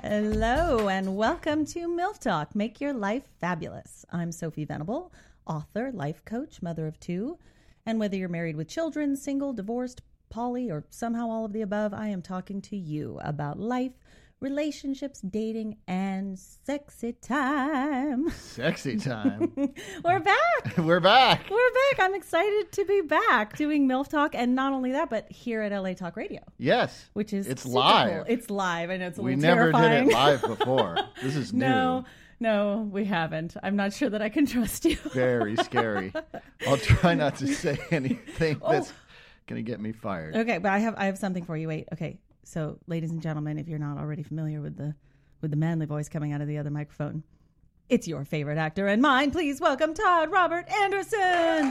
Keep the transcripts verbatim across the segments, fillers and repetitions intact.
Hello and welcome to MILF Talk, Make Your Life Fabulous. I'm Sophie Venable, author, life coach, mother of two. And whether you're married with children, single, divorced, poly, or somehow all of the above, I am talking to you about life, relationships, dating, and sexy time. Sexy time. We're back. We're back. We're back. I'm excited to be back doing MILF Talk, and not only that, but here at L A Talk Radio. Yes. Which is it's super live. Cool. It's live. I know it's a we little never terrifying. did it live before. This is new. No, no, we haven't. I'm not sure that I can trust you. Very scary. I'll try not to say anything Oh. that's going to get me fired. Okay, but I have I have something for you. Wait. Okay. So, ladies and gentlemen, if you're not already familiar with the with the manly voice coming out of the other microphone, it's your favorite actor and mine. Please welcome Todd Robert Anderson.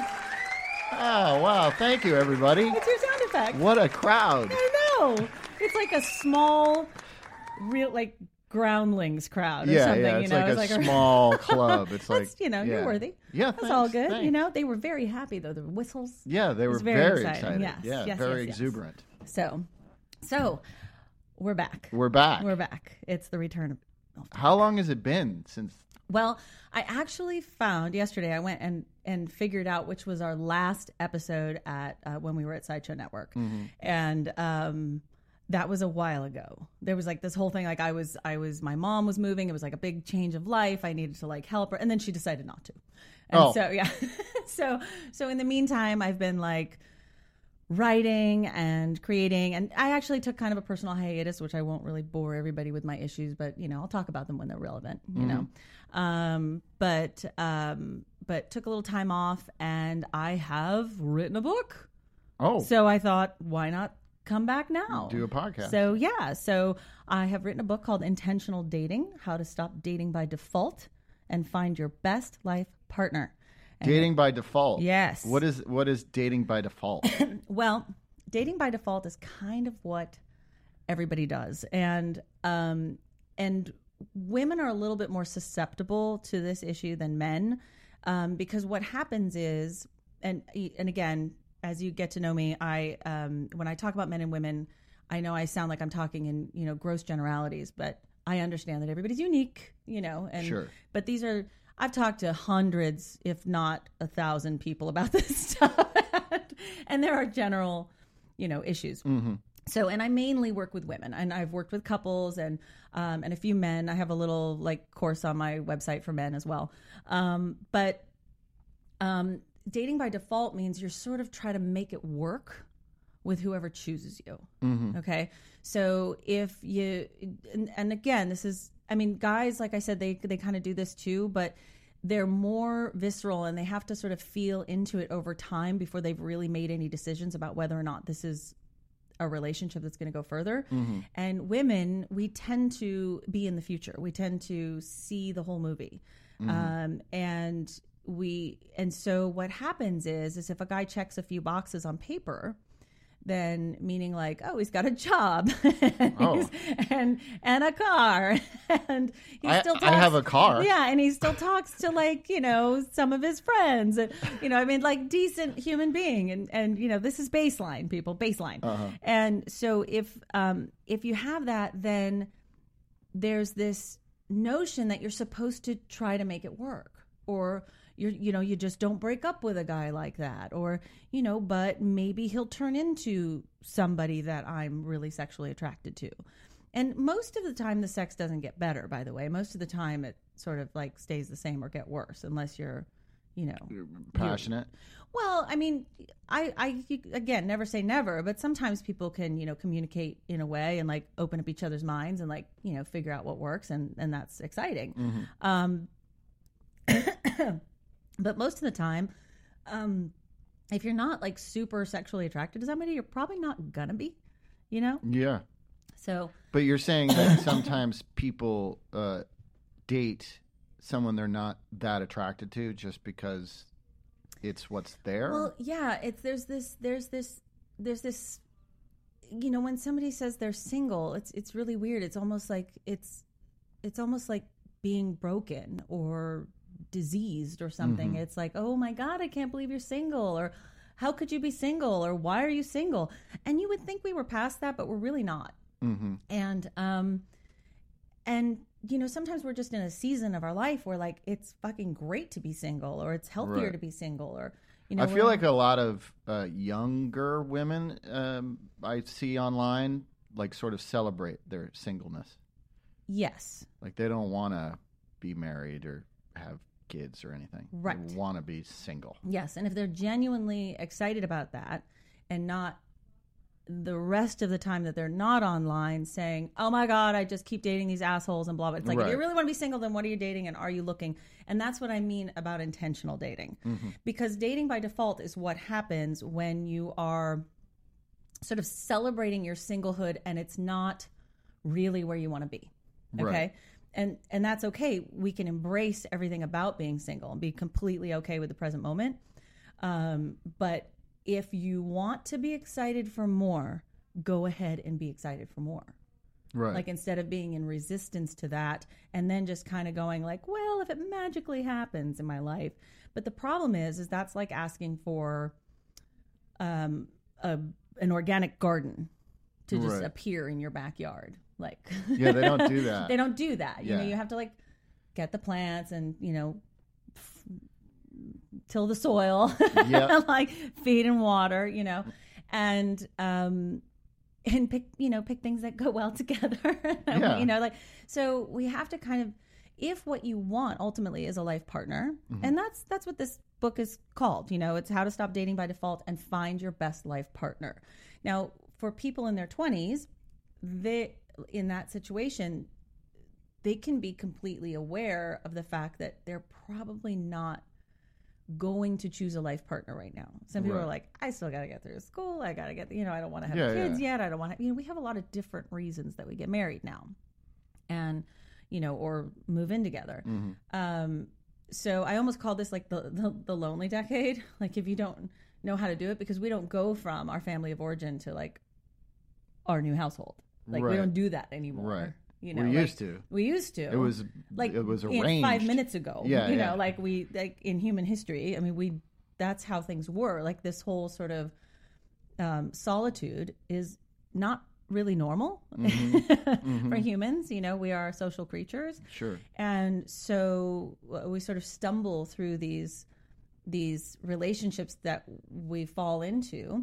Oh, wow. Thank you, everybody. It's your sound effect. What a crowd. I know. It's like a small, real like groundlings crowd or yeah, something. yeah. You It's know, like a small club. It's like, That's, you know, yeah. you're worthy. Yeah, That's thanks, all good. thanks. You know, they were very happy though. The whistles. Yeah, they It were was very, very excited. exciting. Yes, Yeah, yes, very yes, yes. exuberant. So, so we're back. We're back. We're back. It's the return of. How long has it been since? Well, I actually found yesterday. I went and and figured out which was our last episode at uh, when we were at Sideshow Network, Mm-hmm. and um, that was a while ago. There was like this whole thing. Like I was, I was, my mom was moving. It was like a big change of life. I needed to like help her, and then she decided not to. And Oh. so yeah, so so in the meantime, I've been like writing and creating, and I actually took kind of a personal hiatus, which I won't really bore everybody with my issues, but you know, I'll talk about them when they're relevant, you Mm-hmm. know. Um, but um, but took a little time off, and I have written a book. Oh, So I thought, why not come back now? do a podcast. So yeah, so I have written a book called Intentional Dating: How to Stop Dating by Default and Find Your Best Life Partner. And dating by default. Yes. What is what is dating by default? Well, dating by default is kind of what everybody does, and um, and women are a little bit more susceptible to this issue than men, um, because what happens is, and and again, as you get to know me, I um, when I talk about men and women, I know I sound like I'm talking in you know gross generalities, but I understand that everybody's unique, you know, and Sure. but these are. I've talked to hundreds, if not a thousand people about this stuff. And there are general, you know, issues. Mm-hmm. So, and I mainly work with women, and I've worked with couples and um, and a few men. I have a little like course on my website for men as well. Um, but um, dating by default means you're sort of trying to make it work with whoever chooses you. Mm-hmm. Okay. So if you, and, and again, this is, I mean, guys, like I said, they, they kind of do this too, but they're more visceral and they have to sort of feel into it over time before they've really made any decisions about whether or not this is a relationship that's going to go further. Mm-hmm. And women, we tend to be in the future. We tend to see the whole movie. Mm-hmm. Um, and we, and so what happens is, is if a guy checks a few boxes on paper, then meaning like, oh, he's got a job and, Oh. he's, and and a car and he I, still I talks, have a car. yeah, and he still talks to like you know some of his friends, and, you know, I mean like decent human being, and and you know this is baseline, people, baseline, Uh-huh. and so if um if you have that, then there's this notion that you're supposed to try to make it work, or you're, you know, you just don't break up with a guy like that, or, you know, but maybe he'll turn into somebody that I'm really sexually attracted to. And most of the time the sex doesn't get better, by the way. Most of the time it sort of like stays the same or get worse, unless you're, you know, Passionate. well, I mean, I, I, you, again, never say never, but sometimes people can, you know, communicate in a way and like open up each other's minds and like, you know, figure out what works. And, and that's exciting. Mm-hmm. Um, but most of the time, um, if you're not like super sexually attracted to somebody, you're probably not gonna be, you know? Yeah. So, But you're saying that sometimes people uh, date someone they're not that attracted to just because it's what's there? well, yeah, it's, there's this, there's this, there's this, you know, when somebody says they're single, it's, it's really weird. It's almost like, it's, it's almost like being broken or diseased or something. Mhm. It's like, oh my God, I can't believe you're single, or how could you be single, or why are you single? And you would think we were past that, but we're really not. Mm-hmm. And um, and you know, sometimes we're just in a season of our life where like it's fucking great to be single, or it's healthier Right. to be single, or you know. I feel like a lot of uh, younger women um, I see online like sort of celebrate their singleness. yes, Like they don't want to be married or have kids or anything. Right. They want to be single. yes, and if they're genuinely excited about that, and not the rest of the time that they're not online saying, oh my God, I just keep dating these assholes and blah, blah. It's like, if you Right. really want to be single, then what are you dating and are you looking? And that's what I mean about intentional dating. Mm-hmm. Because dating by default is what happens when you are sort of celebrating your singlehood and it's not really where you want to be. Okay. Right. And and that's okay. We can embrace everything about being single and be completely okay with the present moment. Um, but if you want to be excited for more, go ahead and be excited for more. Right. Like instead of being in resistance to that and then just kind of going like, well, if it magically happens in my life. But the problem is, is that's like asking for um, a, an organic garden to just Right. appear in your backyard. Like, Yeah, they don't do that. they don't do that. You know, Yeah. you have to like get the plants and, you know, till the soil, Yeah. like feed and water, you know, and um, and pick, you know, pick things that go well together. Yeah. You know, like, so we have to kind of, if what you want ultimately is a life partner, Mm-hmm. and that's that's what this book is called. You know, it's How to Stop Dating by Default and Find Your Best Life Partner. Now, for people in their twenties, they in that situation, they can be completely aware of the fact that they're probably not going to choose a life partner right now. Some people Right. are like, I still got to get through school. I got to get, you know, I don't want to have Yeah, kids yeah. yet. I don't want to, you know, we have a lot of different reasons that we get married now and, you know, or move in together. Mm-hmm. Um, so I almost call this like the, the, the lonely decade. Like if you don't know how to do it, because we don't go from our family of origin to like our new household. Like we Right. don't do that anymore. Right. You know, we like, used to. We used to. It was like it was in arranged five minutes ago. Yeah, you yeah. know, like we like in human history. I mean, we that's how things were. Like this whole sort of um, solitude is not really normal Mm-hmm. for humans. You know, we are social creatures, Sure. and so uh, we sort of stumble through these these relationships that we fall into,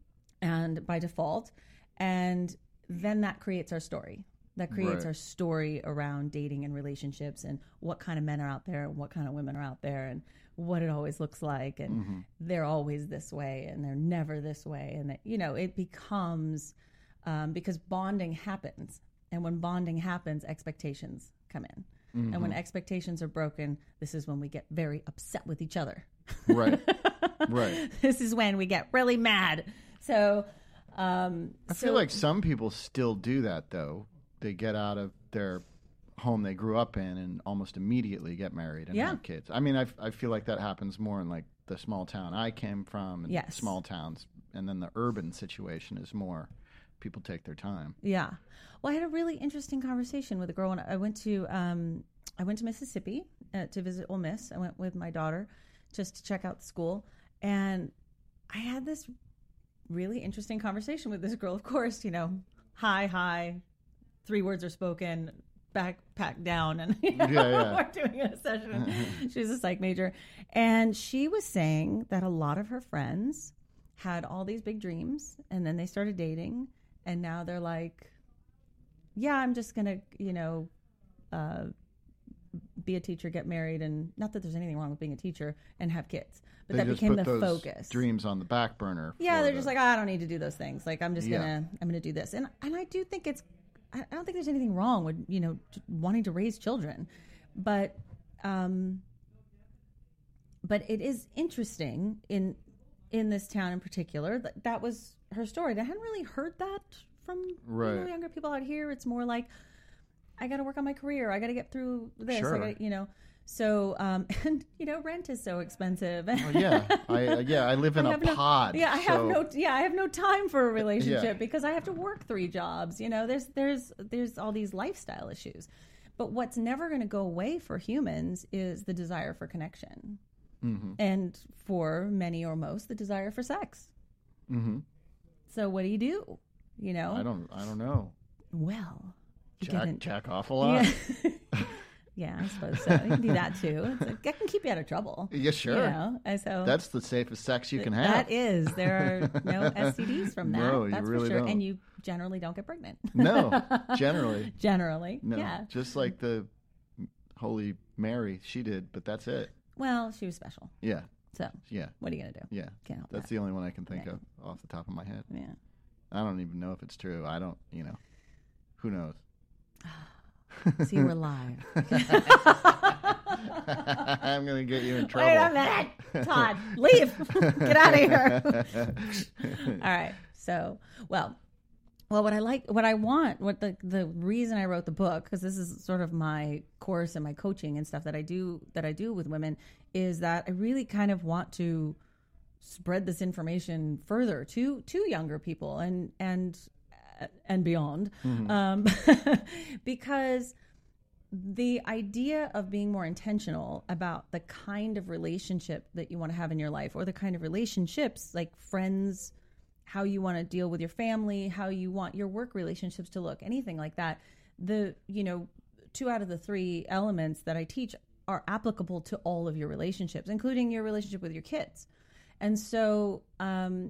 and by default, and then that creates our story. That creates Right. our story around dating and relationships and what kind of men are out there and what kind of women are out there and what it always looks like. And Mm-hmm. they're always this way and they're never this way. And, that, you know, it becomes um, because bonding happens. And when bonding happens, expectations come in. Mm-hmm. And when expectations are broken, this is when we get very upset with each other. Right. Right. This is when we get really mad. So, um, I so, feel like some people still do that, though. They get out of their home they grew up in and almost immediately get married and Yeah. have kids. I mean, I, I feel like that happens more in like the small town I came from and Yes. small towns. And then the urban situation is more people take their time. Yeah. Well, I had a really interesting conversation with a girl when I went to um, I went to Mississippi uh, to visit Ole Miss. I went with my daughter just to check out the school, and I had this really interesting conversation with this girl. Of course, you know, hi, hi, three words are spoken, back, pack down, and you know, Yeah, yeah. we're doing a session. She's a psych major, and she was saying that a lot of her friends had all these big dreams, and then they started dating, and now they're like, yeah, I'm just gonna, you know, uh, be a teacher, get married, and not that there's anything wrong with being a teacher and have kids, but They that just became put the those focus. dreams on the back burner. Yeah, for they're the- just like, I don't need to do those things. Like, I'm just Yeah. gonna, I'm gonna do this, and and I do think it's, I I don't think there's anything wrong with you know t- wanting to raise children, but, um, but it is interesting in in this town in particular that that was her story. And I hadn't really heard that from you know, Right. younger people out here. It's more like, I got to work on my career. I got to get through this. Sure. I gotta, you know. So, um, and you know, rent is so expensive. Oh, yeah, I uh, yeah I live in I a have no- pod. Yeah, I have so- no. Yeah, I have no time for a relationship Yeah. because I have to work three jobs. You know, there's there's there's all these lifestyle issues. But what's never going to go away for humans is the desire for connection, Mhm. and for many or most, the desire for sex. Mhm. So what do you do? You know, I don't I don't know. well, You jack, didn't. jack off a lot. Yeah. Yeah, I suppose so. You can do that too. It's like, that can keep you out of trouble. Yeah, sure. You know? And so That's the safest sex you can have. that is. There are no S T Ds from that. No, you that's really for sure. don't. And you generally don't get pregnant. No, generally. Generally. No, Yeah. just like the Holy Mary, she did, but that's it. Well, she was special. Yeah, So yeah, what are you gonna do? yeah. Can't help That's that. the only one I can think Yeah. of off the top of my head. Yeah. I don't even know if it's true. I don't, you know, who knows? See, we're live. I'm going to get you in trouble. Wait a minute, Todd, leave. Get out of here. All right. So, well, well, what I like, what I want, what the the reason I wrote the book, because this is sort of my course and my coaching and stuff that I do that I do with women, is that I really kind of want to spread this information further to to younger people and and and beyond, Mm-hmm. um, because the idea of being more intentional about the kind of relationship that you want to have in your life, or the kind of relationships like friends, how you want to deal with your family, how you want your work relationships to look, anything like that. The, you know, two out of the three elements that I teach are applicable to all of your relationships, including your relationship with your kids. And so, um,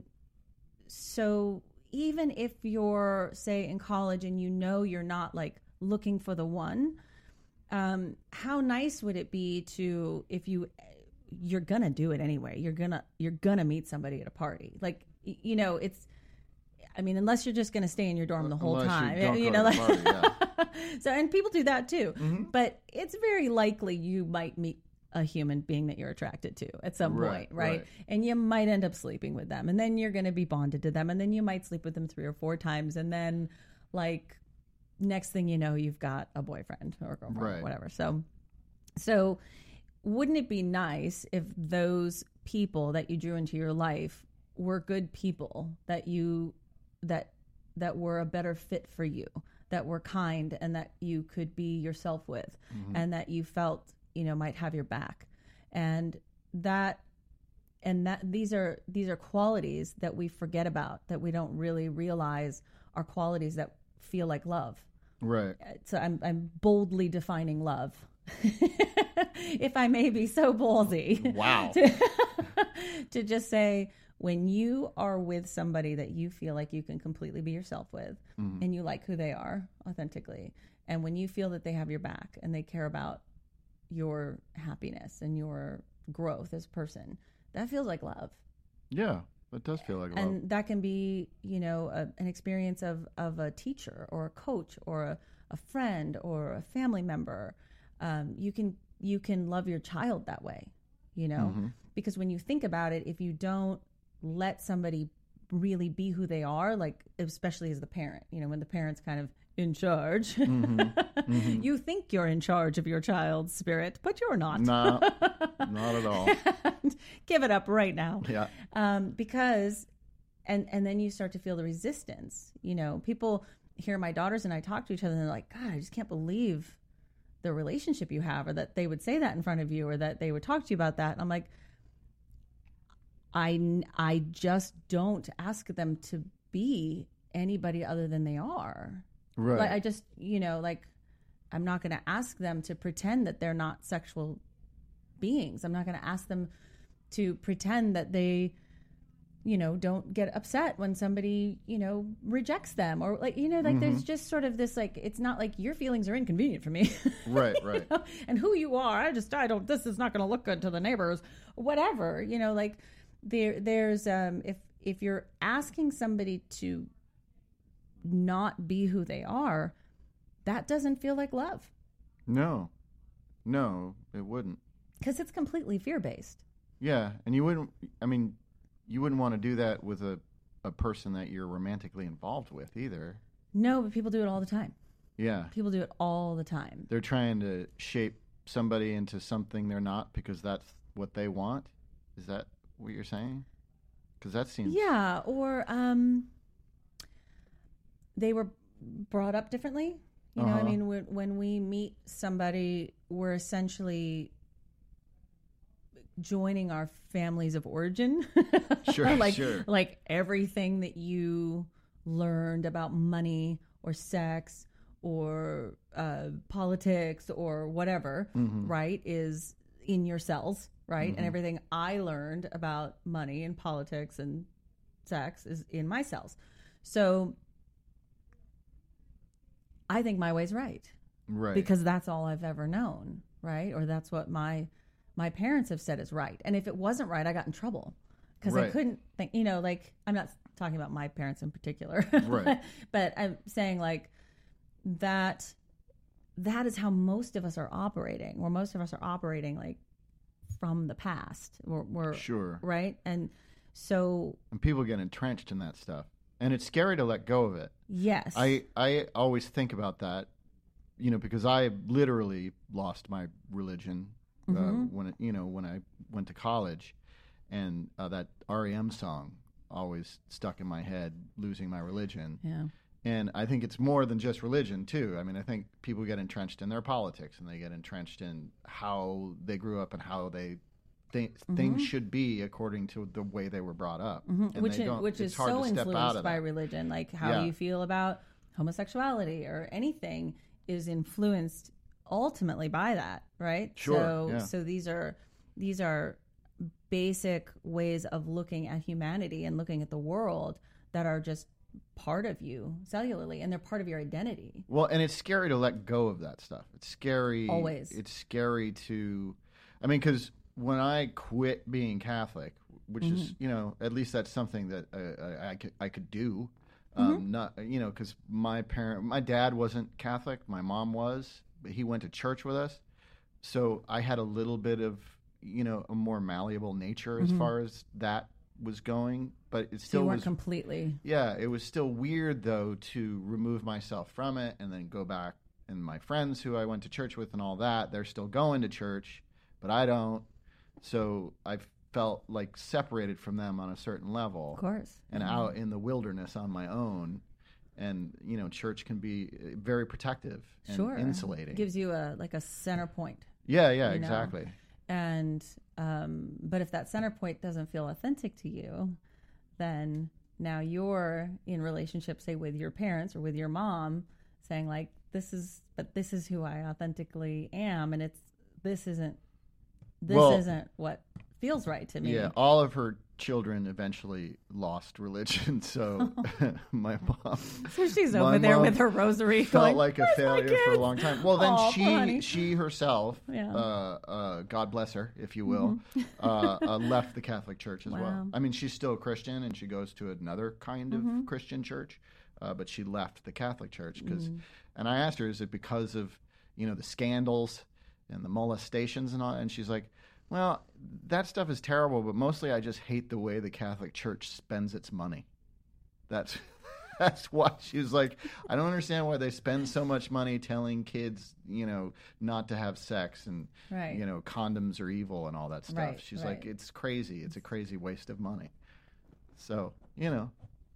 so even if you're, say, in college and you know you're not like looking for the one, um, how nice would it be to, if you, you're gonna do it anyway, you're gonna, you're gonna meet somebody at a party. Like, y- you know, it's, I mean, unless you're just gonna stay in your dorm the whole Unless you time, don't you go know, to the like, party, yeah. so, and people do that too, Mm-hmm. but it's very likely you might meet a human being that you're attracted to at some Right, point, right? right. And you might end up sleeping with them, and then you're going to be bonded to them, and then you might sleep with them three or four times, and then like next thing you know, you've got a boyfriend or a girlfriend Right. or whatever. So, so wouldn't it be nice if those people that you drew into your life were good people, that you that that were a better fit for you, that were kind, and that you could be yourself with, Mm-hmm. and that you felt, you know, might have your back, and that and that these are these are qualities that we forget about, that we don't really realize are qualities that feel like love. Right. So I'm I'm boldly defining love, if I may be so ballsy. Wow. to, to just say, when you are with somebody that you feel like you can completely be yourself with, Mm-hmm. and you like who they are authentically, and when you feel that they have your back and they care about your happiness and your growth as a person, that feels like love. Yeah, it does feel like love. And that can be, you know, a, an experience of, of a teacher or a coach or a, a friend or a family member. Um, you can you can love your child that way, you know, Mm-hmm. because when you think about it, if you don't let somebody really be who they are, like especially as the parent, you know, when the parent's kind of in charge, Mm-hmm. Mm-hmm. you think you're in charge of your child's spirit, but you're not. No, not at all. Give it up right now. Yeah. Um, because, and and then you start to feel the resistance. You know, people hear my daughters and I talk to each other, and they're like, God, I just can't believe the relationship you have, or that they would say that in front of you, or that they would talk to you about that. And I'm like, I, I just don't ask them to be anybody other than they are. Right. Like, I just, you know, like, I'm not going to ask them to pretend that they're not sexual beings. I'm not going to ask them to pretend that they, you know, don't get upset when somebody, you know, rejects them, or like, you know, like there's just sort of this, like, it's not like your feelings are inconvenient for me. Right, right. You know? And who you are, I just, I don't, this is not going to look good to the neighbors, whatever, you know, like there, there's, um, if, if you're asking somebody to not be who they are, that doesn't feel like love, No, no, it wouldn't. because it's completely fear-based. Yeah, and you wouldn't, I mean, you wouldn't want to do that with a, a person that you're romantically involved with either. No, but people do it all the time. Yeah. People do it all the time. They're trying to shape somebody into something they're not because that's what they want. Is that what you're saying? Because that seems... Yeah, or um, they were brought up differently. You know, Uh-huh. I mean, when, when we meet somebody, we're essentially joining our families of origin. Sure, like, sure. Like everything that you learned about money or sex or uh, politics or whatever, Mm-hmm. right, is in your cells, right? Mm-hmm. And everything I learned about money and politics and sex is in my cells. So I think my way's right. Right. Because that's all I've ever known, right? Or that's what my my parents have said is right. And if it wasn't right, I got in trouble because I Right. couldn't think, you know, like I'm not talking about my parents in particular, Right. but I'm saying like that that is how most of us are operating, or most of us are operating like from the past. We're, we're Sure. right. And so, And people get entrenched in that stuff. And it's scary to let go of it. yes, I, I always think about that, you know, because I literally lost my religion uh, Mhm. when, it, you know, when I went to college. And uh, that R E M song always stuck in my head, losing my religion. yeah, And I think it's more than just religion, too. I mean, I think people get entrenched in their politics, and they get entrenched in how they grew up and how they think things should be according to the way they were brought up. Mhm. And which they is, don't- which it's is hard so to step out influenced of by that. religion, like how Yeah. you feel about homosexuality or anything is influenced ultimately by that, right? Sure, So, yeah. so these are these are basic ways of looking at humanity and looking at the world that are just part of you cellularly, and they're part of your identity. Well, and it's scary to let go of that stuff. It's scary. Always. It's scary to, I mean, because when I quit being Catholic, which is, Mm-hmm. you know, at least that's something that uh, I, I could I could do. Um, Mm-hmm. Not, you know, because my parent, my dad wasn't Catholic. My mom was, but he went to church with us. So I had a little bit of, you know, a more malleable nature as far as that was going. But it So still you weren't was completely. yeah, it was still weird, though, to remove myself from it and then go back. And my friends who I went to church with and all that, they're still going to church, but I don't. So I felt like separated from them on a certain level. Of course. And out in the wilderness on my own. And, you know, church can be uh, very protective and Sure. insulating. Gives you a like a center point. yeah, yeah, you know. exactly. And um, but if that center point doesn't feel authentic to you, then now you're in relationship, say, with your parents or with your mom, saying like, "This is, but this is who I authentically am, and it's this isn't, this Well, isn't what feels right to me." Yeah, all of her children eventually lost religion. So my mom So she's My over there mom with her rosary, felt going, like a "Where's my failure for a kids?" long time. Well, then Aw, she poor honey. she herself, Yeah. uh, uh, God bless her, if you will, uh, uh, left the Catholic Church as well. Wow. I mean, she's still a Christian and she goes to another kind of Mm-hmm. Christian church, uh, but she left the Catholic Church because. Mm. And I asked her, is it because of you know the scandals and the molestations and all? And she's like, well, that stuff is terrible, but mostly I just hate the way the Catholic Church spends its money. That's that's why she was like, I don't understand why they spend so much money telling kids, you know, not to have sex and Right. you know, condoms are evil and all that stuff. Right, She's right. like, it's crazy. It's a crazy waste of money. So, you know,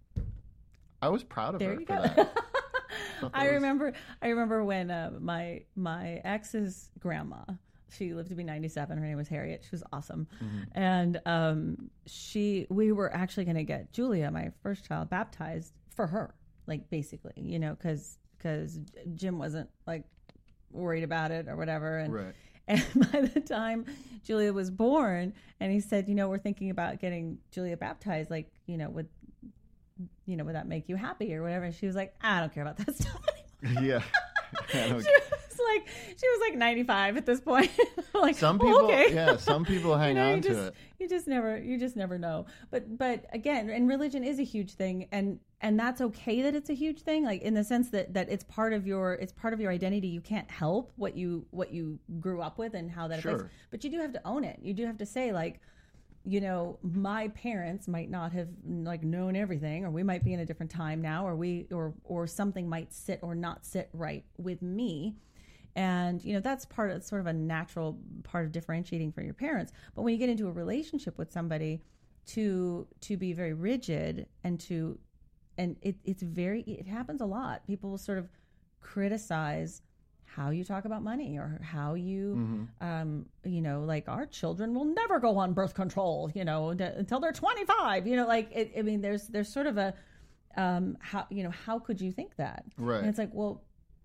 I was proud of There her you for go. that. Thought I that was- remember. I remember when uh, my my ex's grandma. She lived to be ninety-seven. Her name was Harriet. She was awesome, Mm-hmm. and um, she. We were actually going to get Julia, my first child, baptized for her. Like basically, you know, because because Jim wasn't like worried about it or whatever, and. Right. And by the time Julia was born, and he said, you know, we're thinking about getting Julia baptized. Like, you know, would you know, would that make you happy or whatever? And she was like, I don't care about that stuff anymore. Yeah. I don't- She was like, she was like ninety-five at this point. Like, Some "Oh, people, okay." yeah, some people hang you know, on you to just, it. You just never, you just never know. But, but again, and religion is a huge thing, and and that's okay that it's a huge thing, like in the sense that that it's part of your, it's part of your identity. You can't help what you what you grew up with and how that affects. Sure. But you do have to own it. You do have to say like, you know, my parents might not have like known everything, or we might be in a different time now, or we or or something might sit or not sit right with me. And, you know, that's part of sort of a natural part of differentiating from your parents. But when you get into a relationship with somebody, to to be very rigid and to and it, it's very it happens a lot. People will sort of criticize how you talk about money or how you Mm-hmm. um you know, like our children will never go on birth control, you know, to, until they're twenty-five, you know, like it, I mean there's there's sort of a um how you know how could you think that? Right. And it's like, well,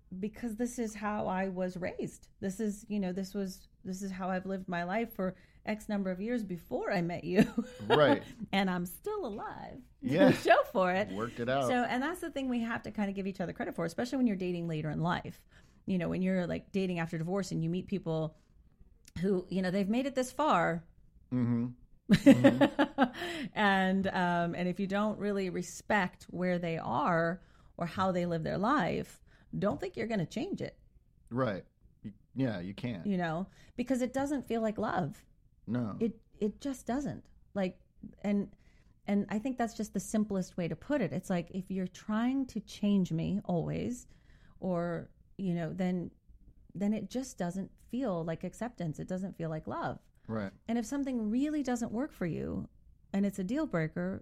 because this is how I was raised. This is, you know, this was, this is how I've lived my life for X number of years before I met you. Right. And I'm still alive. Yeah. Show for it. Worked it out. So, and that's the thing we have to kind of give each other credit for, especially when you're dating later in life. You know, when you're like dating after divorce and you meet people who, you know, they've made it this far. Mm-hmm. Mm-hmm. and, um, and if you don't really respect where they are or how they live their life, don't think you're going to change it. Right. You, yeah, you can't. You know, because it doesn't feel like love. No. It it just doesn't. Like, and and I think that's just the simplest way to put it. It's like, if you're trying to change me always, or, you know, then then it just doesn't feel like acceptance. It doesn't feel like love. Right. And if something really doesn't work for you and it's a deal breaker,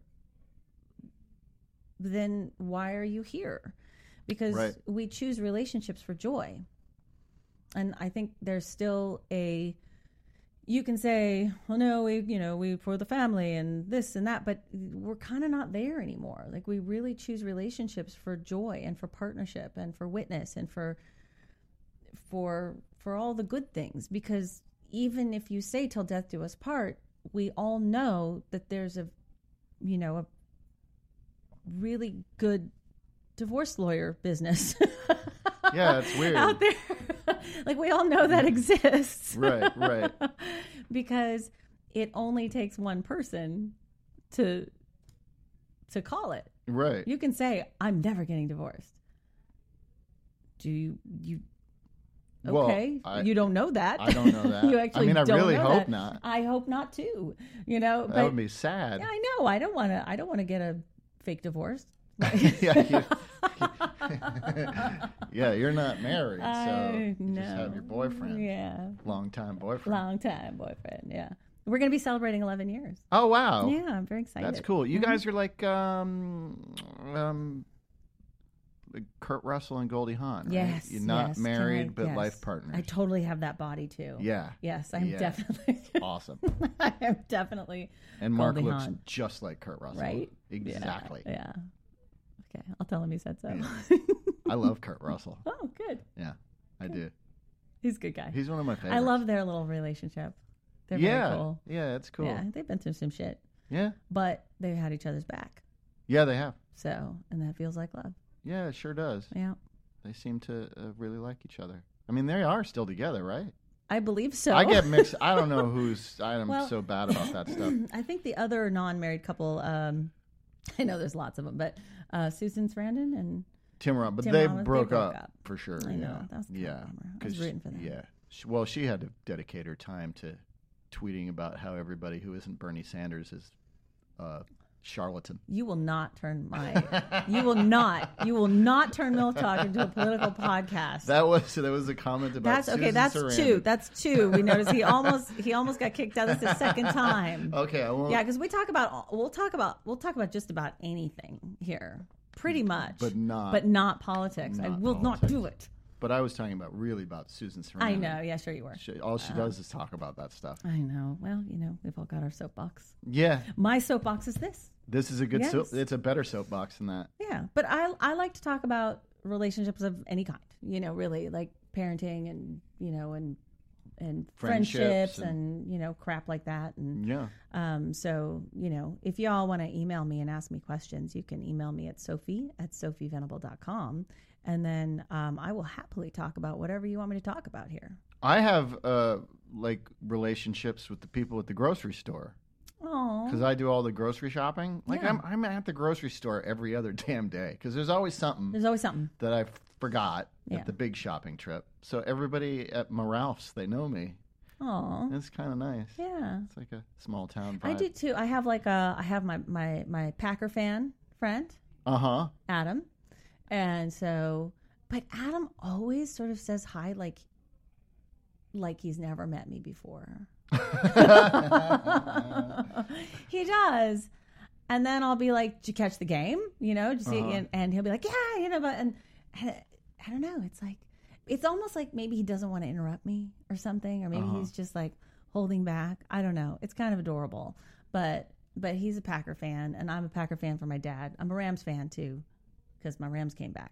then why are you here? Because right. we choose relationships for joy. And I think there's still a, you can say, well, no, we, you know, we, for the family and this and that, but we're kind of not there anymore. Like, we really choose relationships for joy and for partnership and for witness and for, for, for all the good things. Because even if you say till death do us part, we all know that there's a, you know, a really good divorce lawyer business. Yeah, it's weird. Out there. Like, we all know that exists. Right, right. Because it only takes one person to to call it. Right. You can say, I'm never getting divorced. Do you, you okay. Well, I, you don't know that. I don't know that. You actually I mean, I don't really know hope that. not. I hope not too. You know, that but, would be sad. Yeah, I know. I don't want to. I don't want to get a fake divorce. yeah, you, yeah, you're not married, so I you know. just have your boyfriend. Yeah, long-time boyfriend. long time boyfriend. Yeah, we're gonna be celebrating eleven years. Oh wow! Yeah, I'm very excited. That's cool. You mm-hmm. guys are like um, um, like Kurt Russell and Goldie Hawn. Right? Yes, you're not yes, married, I, but yes. life partners. I totally have that body too. Yeah. Yes, I'm yeah. definitely awesome. I am definitely. And Mark Goldie looks Hawn. just like Kurt Russell. Right? Exactly. Yeah. yeah. Okay, I'll tell him you said so. Yeah. I love Kurt Russell. Oh, good. Yeah, I do. He's a good guy. He's one of my favorites. I love their little relationship. They're yeah. very cool. Yeah, it's cool. Yeah, they've been through some shit. Yeah. But they had each other's back. Yeah, they have. So, and that feels like love. Yeah, it sure does. Yeah. They seem to uh, really like each other. I mean, they are still together, right? I believe so. I get mixed. I don't know who's. I am Well, so bad about that stuff. I think the other non-married couple, um, I know there's lots of them, but uh, Susan Sarandon and Tim Roth, but Tim they, Roth, they broke, broke up, up. for sure. I yeah. know. That was kind yeah. of a bummer. I was rooting for them. Yeah. She, well, she had to dedicate her time to tweeting about how everybody who isn't Bernie Sanders is uh, charlatan. You will not turn my. you will not. You will not turn Milk Talk into a political podcast. That was that was a comment about. That's okay. Susan That's Sarandon. two. That's two. We noticed he almost he almost got kicked out. That's the second time. Okay, I won't. Yeah, because we talk about we'll talk about we'll talk about just about anything here, pretty much, But not- but not politics. I not will not politics. do it. But I was talking about really about Susan Sarandon. I know. Yeah, sure you were. She, all she does is talk about that stuff. I know. Well, you know, we've all got our soapbox. Yeah, My soapbox is this. this is a good. Yes. Soap, it's a better soapbox than that. Yeah, but I I like to talk about relationships of any kind. You know, really like parenting and you know and and Friendships friendships and- and, you know crap like that. And Yeah. um, so you know, if y'all want to email me and ask me questions, you can email me at Sophie at sophie venable dot com, and then um, I will happily talk about whatever you want me to talk about here. I have uh like relationships with the people at the grocery store. Oh, Because I do all the grocery shopping. Like, Yeah. I'm I'm at the grocery store every other damn day. Because there's always something there's always something. that I forgot Yeah. at the big shopping trip. So everybody at my Ralph's, they know me. Oh, It's kind of nice. yeah. It's like a small town vibe. I do too. I have like a I have my my my Packer fan friend. Uh-huh. Adam. And so, but Adam always sort of says hi like like he's never met me before. He does. And then I'll be like, "Did you catch the game?" You know, did you see? Uh-huh. And, and he'll be like, "Yeah, you know." But and, and I don't know. It's like it's almost like maybe he doesn't want to interrupt me or something, or maybe Uh-huh. he's just like holding back. I don't know. It's kind of adorable, but but he's a Packer fan, and I'm a Packer fan for my dad. I'm a Rams fan too, because my Rams came back.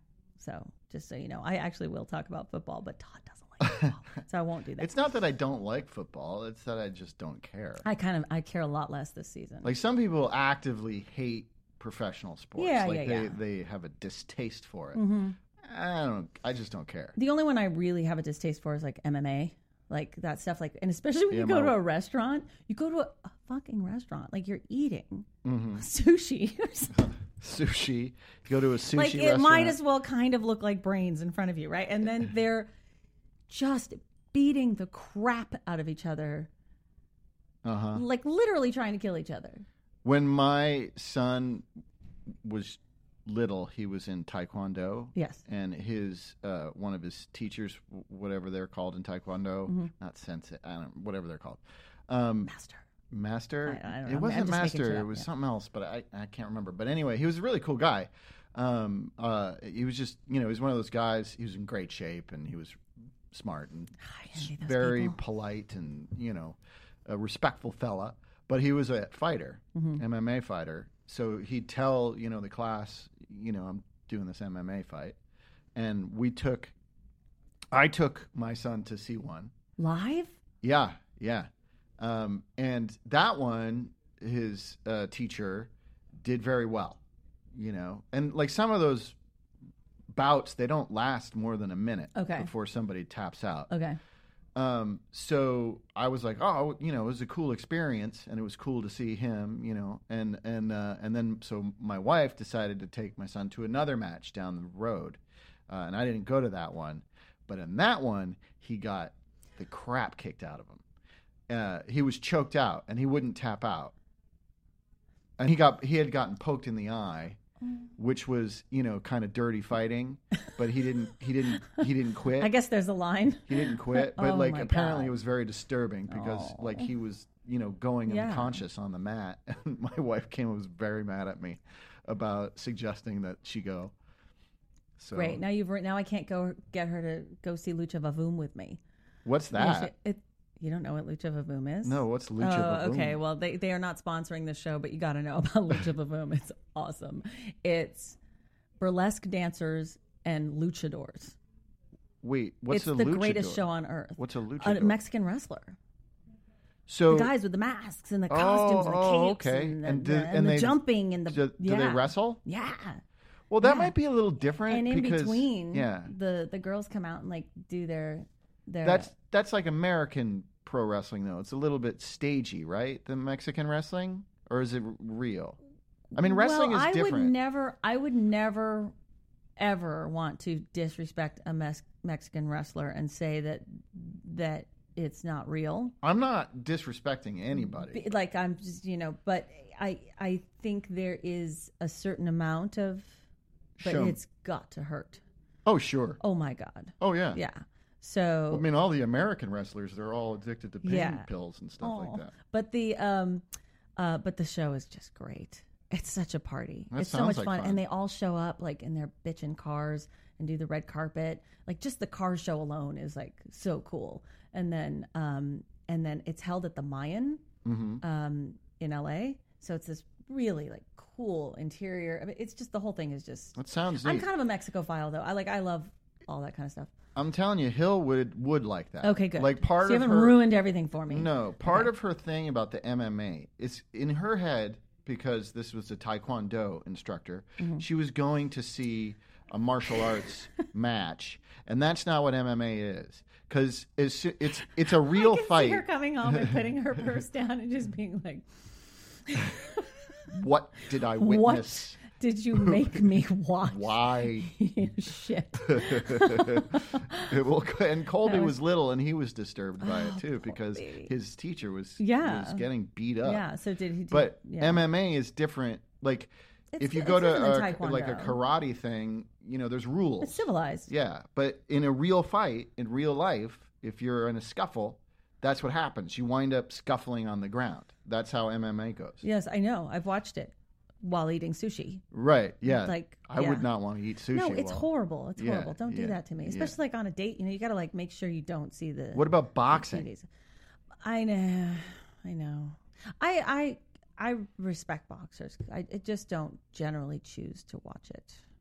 So just so you know, I actually will talk about football, but Todd doesn't like football, so I won't do that. It's not that I don't like football; it's that I just don't care. I kind of I care a lot less this season. Like some people actively hate professional sports. Yeah, like yeah, they yeah. they have a distaste for it. Mm-hmm. I don't. I just don't care. The only one I really have a distaste for is like M M A, like that stuff. Like, and especially when Yeah, you go my- to a restaurant, you go to a, a fucking restaurant, like you're eating Mm-hmm. sushi. Or something. Sushi. You go to a sushi Like it restaurant. might as well kind of look like brains in front of you, right? And then they're just beating the crap out of each other, Uh-huh. like literally trying to kill each other. When my son was little, he was in Taekwondo. Yes. And his uh, one of his teachers, w- whatever they're called in Taekwondo, Mm-hmm. not sensei, I don't whatever they're called. Um, Master. Master. I- I don't know. It I'm- wasn't I'm just making master. shit It up, was yeah. something else, but I, I can't remember. But anyway, he was a really cool guy. Um, uh, he was just, you know, he was one of those guys. He was in great shape and he was smart and I envy those very people. polite and, you know, a respectful fella. But he was a fighter, Mm-hmm. M M A fighter. So he'd tell, you know, the class, you know, I'm doing this M M A fight. And we took, I took my son to see one. Live? Yeah, yeah. Um, and that one, his uh, teacher did very well, you know. And like some of those bouts, they don't last more than a minute Okay. before somebody taps out. Okay. Um, so I was like, oh, you know, it was a cool experience, and it was cool to see him, you know. And and uh, and then so my wife decided to take my son to another match down the road, uh, and I didn't go to that one, but in that one he got the crap kicked out of him. Uh, he was choked out, and he wouldn't tap out, and he got he had gotten poked in the eye, which was, you know, kind of dirty fighting, but he didn't he didn't he didn't quit. I guess there's a line. He didn't quit, but Oh like my apparently God. it was very disturbing because Oh. like he was, you know, going Yeah. unconscious on the mat, and my wife came and was very mad at me about suggesting that she go. So Great. Now you've now I can't go get her to go see Lucha Vavoom with me. what's You that? should- it- you don't know what Lucha Vavoom is? No, what's Lucha Oh, Vavoom? okay. Well, they, they are not sponsoring the show, but you got to know about Lucha Vavoom. It's awesome. It's burlesque dancers and luchadors. Wait, what's it's a the luchador? greatest show on earth. What's a luchador? A Mexican wrestler. so The guys with the masks and the costumes and the oh, capes okay. and the, And do- the- and and the they- jumping and the do, do yeah. they wrestle? Yeah. Well, that Yeah. might be a little different. And in because, between, yeah, the the girls come out and like do their their that's that's like American pro wrestling though. It's a little bit stagey, right? The Mexican wrestling, or is it r- real? I mean, wrestling well, is I different. would never, I would never, ever want to disrespect a Mex- Mexican wrestler and say that that it's not real. I'm not disrespecting anybody. B- Like I'm just, you know, but I, I think there is a certain amount of, but Show. it's got to hurt. Oh, sure. Oh my God, Oh, yeah. yeah. So I mean, all the American wrestlers, they're all addicted to pain Yeah. pills and stuff oh, like that. but the um, uh, but the show is just great. It's such a party. That it's so sounds much like fun. fun. And they all show up like in their bitchin' cars and do the red carpet. Like just the car show alone is like so cool. And then um and then it's held at the Mayan Mm-hmm. um in L A. So it's this really like cool interior. I mean, it's just the whole thing is just That sounds neat. I'm kind of a Mexico-phile though. I like I love all that kind of stuff. I'm telling you, Hill would would like that. Okay, good. Like part so you of haven't her ruined everything for me. No, part Okay. of her thing about the M M A is in her head, because this was a Taekwondo instructor. Mm-hmm. She was going to see a martial arts match, and that's not what M M A is. Because it's it's it's a real I can fight. see her coming home and putting her purse down and just being like, What did I "What witness? did you make me watch?" Why? Shit. Well, and Colby That was, was- little, and he was disturbed by it too, because Colby. his teacher was Yeah. was getting beat up. Yeah. So did he? Do, But yeah. M M A is different. Like It's- if you it's go to different than a, like a Taekwondo. karate thing, you know, there's rules. It's civilized. Yeah, but in a real fight, in real life, if you're in a scuffle, that's what happens. You wind up scuffling on the ground. That's how M M A goes. Yes, I know. I've watched it while eating sushi. Right. Yeah. Like, I yeah. would not want to eat sushi. No, it's while- horrible. It's Yeah, horrible. Don't yeah, do that to me, yeah. especially like on a date. You know, you got to like make sure you don't see the. What about boxing? activities. I know. I know. I I I respect boxers. I, I just don't generally choose to watch it.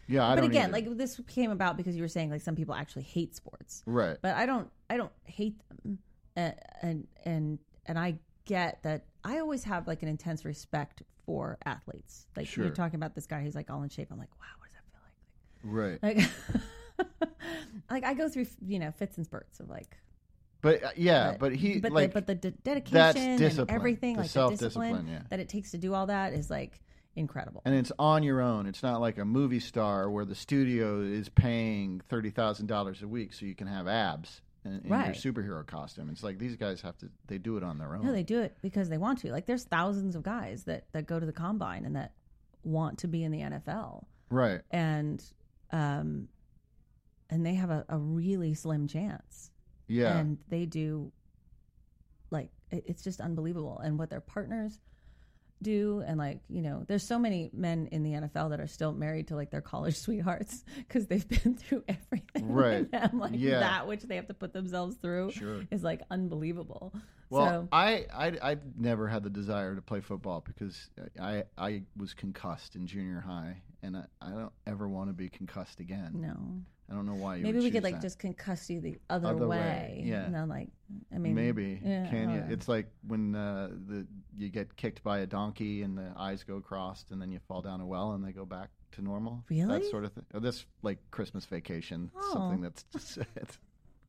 Yeah, I but don't again, either. like this came about because you were saying like some people actually hate sports, Right. but I don't. I don't hate them, and and and, and I get that. I always have like an intense respect for athletes. Like Sure. you're talking about this guy who's like all in shape. I'm like, wow, what does that feel Right. like? Like, like I go through you know fits and spurts of like. But uh, yeah, but, but he but like the, but the de- dedication that's and discipline, everything, the like the self-discipline, discipline yeah. that it takes to do all that is like incredible. and it's on your own. It's not like a movie star where the studio is paying thirty thousand dollars a week so you can have abs in, in Right. your superhero costume. It's like these guys have to. They do it on their own. No, they do it because they want to. Like there's thousands of guys that that go to the combine and that want to be in the N F L, Right. and um, and they have a, a really slim chance. Yeah. And they do, like, it, it's just unbelievable. And what their partners do, and like, you know, there's so many men in the N F L that are still married to like their college sweethearts because they've been through everything. Right. With them. Like Yeah. that which they have to put themselves through Sure. is like unbelievable. Well, so, I, I I never had the desire to play football because I I was concussed in junior high, and I, I don't ever want to be concussed again. no. I don't know why you. Maybe would we could choose like that. just concuss you the other, Other way. way, yeah. And then like, I mean, Maybe yeah, I can don't you? know. It's like when uh, the you get kicked by a donkey and the eyes go crossed, and then you fall down a well and they go back to normal. Really? That sort of thing. Oh, this like Christmas Vacation, Oh. something that's just. It's,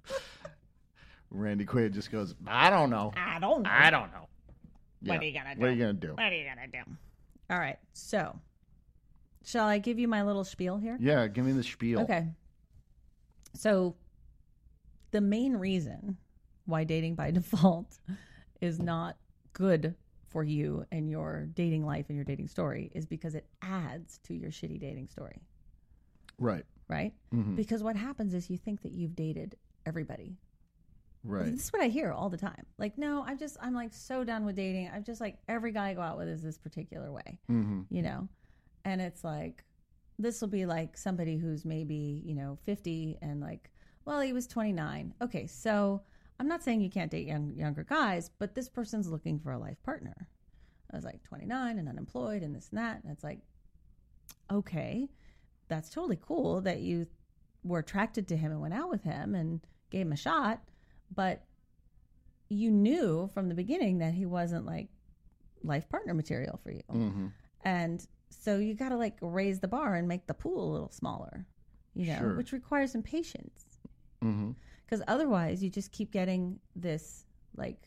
Randy Quaid just goes, I don't know. I don't know. I don't know. What Yeah. are you gonna do? What are you gonna do? What are you gonna do? All right. So, shall I give you my little spiel here? Yeah, give me the spiel. Okay. So, the main reason why dating by default is not good for you and your dating life and your dating story is because it adds to your shitty dating story, Right. right? Mhm. Because what happens is you think that you've dated everybody. Right. This is what I hear all the time. Like, no, I'm just, I'm like so done with dating. I'm just like, every guy I go out with is this particular way, Mm-hmm. you know? And it's like, this will be like somebody who's maybe, you know, fifty and like, well, he was twenty-nine. Okay, so I'm not saying you can't date young, younger guys, but this person's looking for a life partner. I was like twenty-nine and unemployed and this and that. And it's like, okay, that's totally cool that you were attracted to him and went out with him and gave him a shot. But you knew from the beginning that he wasn't like life partner material for you. Mm-hmm. And so you got to like raise the bar and make the pool a little smaller, you know, Sure. which requires some patience. Mm-hmm. Because otherwise you just keep getting this like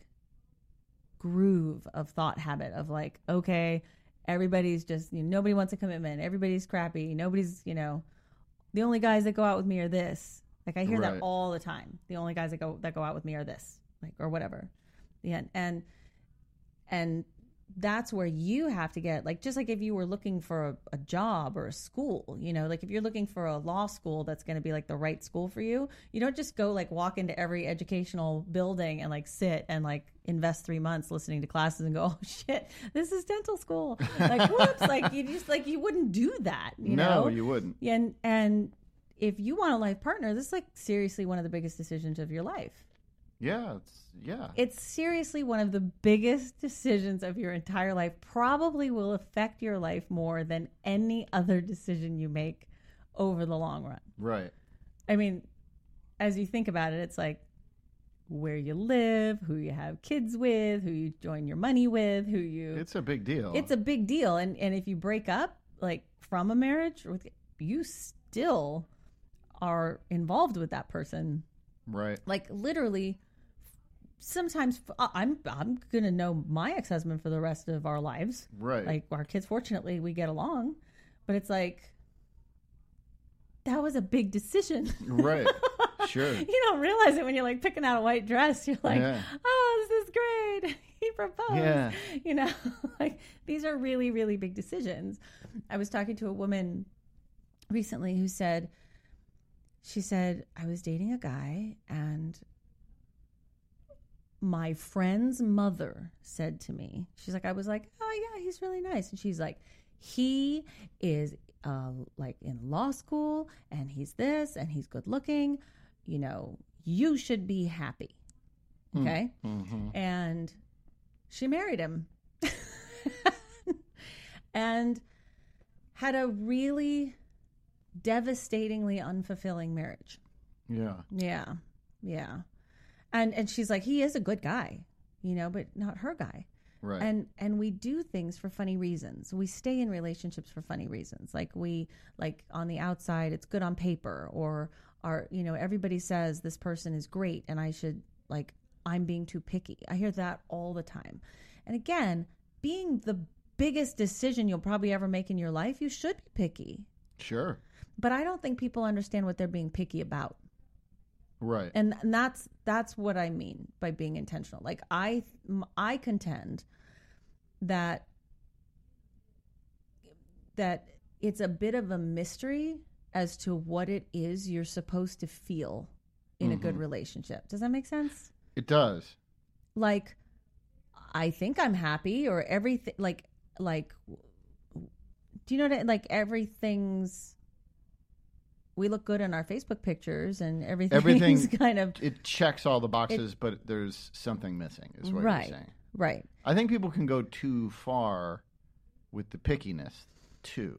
groove of thought habit of like, okay, everybody's just, you know, nobody wants a commitment. Everybody's crappy. Nobody's, you know, the only guys that go out with me are this. Like I hear Right. that all the time. The only guys that go that go out with me are this, like or whatever. Yeah, and and that's where you have to get like just like if you were looking for a, a job or a school, you know, like if you're looking for a law school that's going to be like the right school for you, you don't just go like walk into every educational building and like sit and like invest three months listening to classes and go, oh shit, this is dental school. Like whoops, like you just like you wouldn't do that, you no, know? you wouldn't. And and if you want a life partner, this is like seriously one of the biggest decisions of your life. Yeah, it's yeah. It's seriously one of the biggest decisions of your entire life. Probably will affect your life more than any other decision you make over the long run. Right. I mean, as you think about it, it's like where you live, who you have kids with, who you join your money with, who you... It's a big deal. It's a big deal. And, and if you break up, like, from a marriage, you still are involved with that person. Right. Like, literally... Sometimes I'm I'm gonna know my ex-husband for the rest of our lives. Right. Like our kids, fortunately, we get along, but it's like that was a big decision. Right. Sure. You don't realize it when you're like picking out a white dress. You're like, Yeah. oh, this is great. He proposed. Yeah. You know, like these are really, really big decisions. I was talking to a woman recently who said, she said, I was dating a guy and my friend's mother said to me, she's like, I was like, oh yeah, he's really nice. And she's like, he is uh, like in law school and he's this and he's good looking. You know, you should be happy. Okay. Mm-hmm. And she married him and had a really devastatingly unfulfilling marriage. Yeah. Yeah. Yeah. And and she's like, he is a good guy, you know, but not her guy. Right. And and we do things for funny reasons. We stay in relationships for funny reasons. Like we like on the outside it's good on paper, or our, you know, everybody says this person is great and I should, like, I'm being too picky. I hear that all the time. And again, being the biggest decision you'll probably ever make in your life, you should be picky. Sure. But I don't think people understand what they're being picky about. Right. And, and that's that's what I mean by being intentional. Like I I contend that that it's a bit of a mystery as to what it is you're supposed to feel in mm-hmm. a good relationship. Does that make sense? It does. Like, I think I'm happy, or everything, like, like, do you know what I, like everything's, we look good in our Facebook pictures and everything's Everything, kind of. It checks all the boxes, it, but there's something missing, is what right, you're saying. Right. I think people can go too far with the pickiness, too.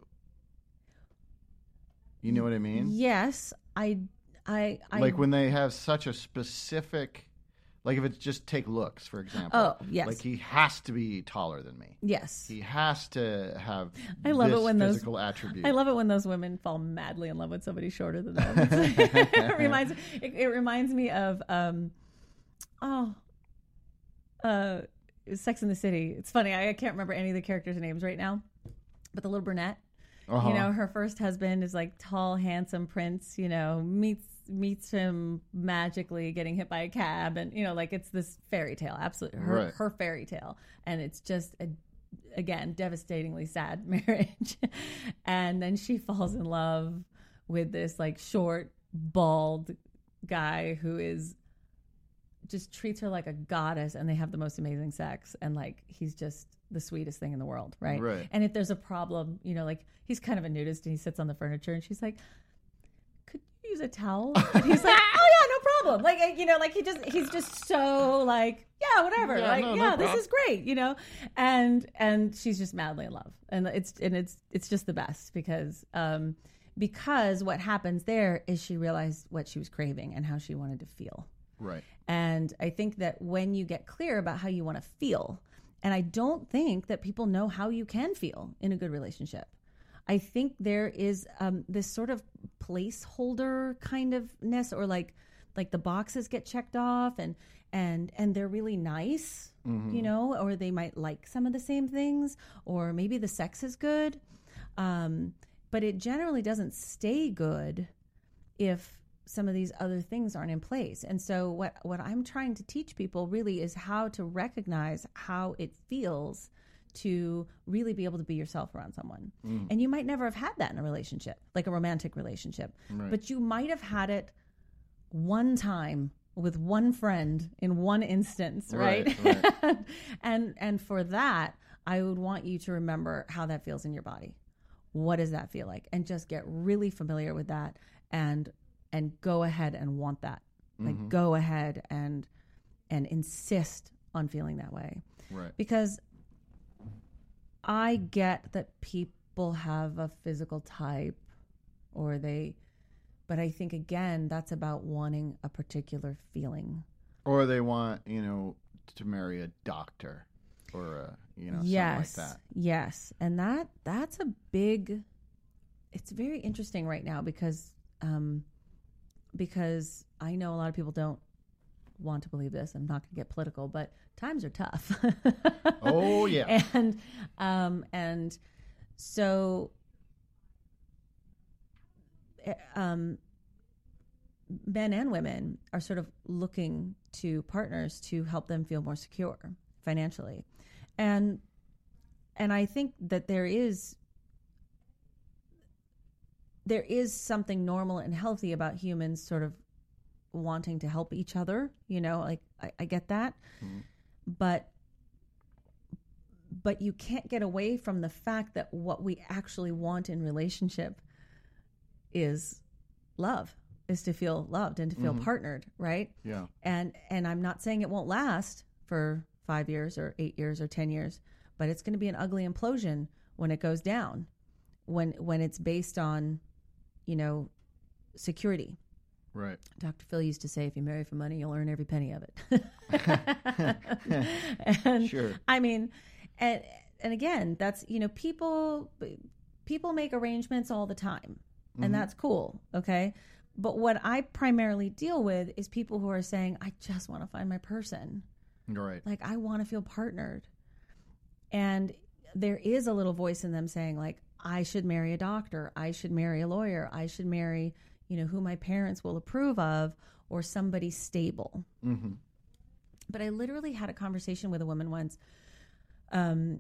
You know what I mean? Yes. I, I, I. Like when they have such a specific, like if it's just take looks, for example. Oh, yes. Like he has to be taller than me. Yes. He has to have I love this it when physical those, attribute. I love it when those women fall madly in love with somebody shorter than them. it reminds it, it reminds me of um, oh, uh, Sex and the City. It's funny. I, I can't remember any of the characters' names right now, but the little brunette. Uh-huh. You know, her first husband is like tall, handsome prince. You know, meets meets him magically getting hit by a cab, and you know, like it's this fairy tale. Absolutely, her right. her fairy tale, and it's just a, again devastatingly sad marriage. And then she falls in love with this like short, bald guy who is just treats her like a goddess, and they have the most amazing sex, and like he's just the sweetest thing in the world, right? Right. And if there's a problem, you know, like he's kind of a nudist and he sits on the furniture and she's like, could you use a towel? And he's like, oh yeah, no problem. Like, you know, like he just, he's just so like, yeah, whatever. Yeah, like, no, yeah, no this problem. is great, you know? And, and she's just madly in love. And it's, and it's, it's just the best because, um, because what happens there is she realized what she was craving and how she wanted to feel. Right. And I think that when you get clear about how you want to feel, and I don't think that people know how you can feel in a good relationship. I think there is um, this sort of placeholder kind of ness, or like like the boxes get checked off, and and and they're really nice, mm-hmm. you know, or they might like some of the same things, or maybe the sex is good, um, but it generally doesn't stay good if some of these other things aren't in place. And so what, what I'm trying to teach people really is how to recognize how it feels to really be able to be yourself around someone. Mm. And you might never have had that in a relationship, like a romantic relationship, right. But you might have had it one time with one friend in one instance, right? right, right. and and for that, I would want you to remember how that feels in your body. What does that feel like? And just get really familiar with that, and and go ahead and want that. Like mm-hmm. go ahead and and insist on feeling that way. Right. Because I get that people have a physical type, or they, but I think again, that's about wanting a particular feeling. Or they want, you know, to marry a doctor or a, you know, yes, something like that. Yes. And that that's a big, it's very interesting right now because um because I know a lot of people don't want to believe this. I'm not going to get political, but times are tough. Oh yeah. And, um, and so, um, men and women are sort of looking to partners to help them feel more secure financially. And, and I think that there is, there is something normal and healthy about humans sort of wanting to help each other, you know, like I, I get that, mm-hmm. but, but you can't get away from the fact that what we actually want in relationship is love, is to feel loved and to feel mm-hmm. partnered. Right. Yeah. And, and I'm not saying it won't last for five years or eight years or ten years, but it's going to be an ugly implosion when it goes down, when, when it's based on you know, security. Right. Doctor Phil used to say, if you marry for money, you'll earn every penny of it. and, Sure. I mean, and, and again, that's, you know, people, people make arrangements all the time, and Mm-hmm. that's cool. Okay. But what I primarily deal with is people who are saying, I just want to find my person. Right. Like, I want to feel partnered. And there is a little voice in them saying, like, I should marry a doctor. I should marry a lawyer. I should marry, you know, who my parents will approve of, or somebody stable. Mm-hmm. But I literally had a conversation with a woman once um,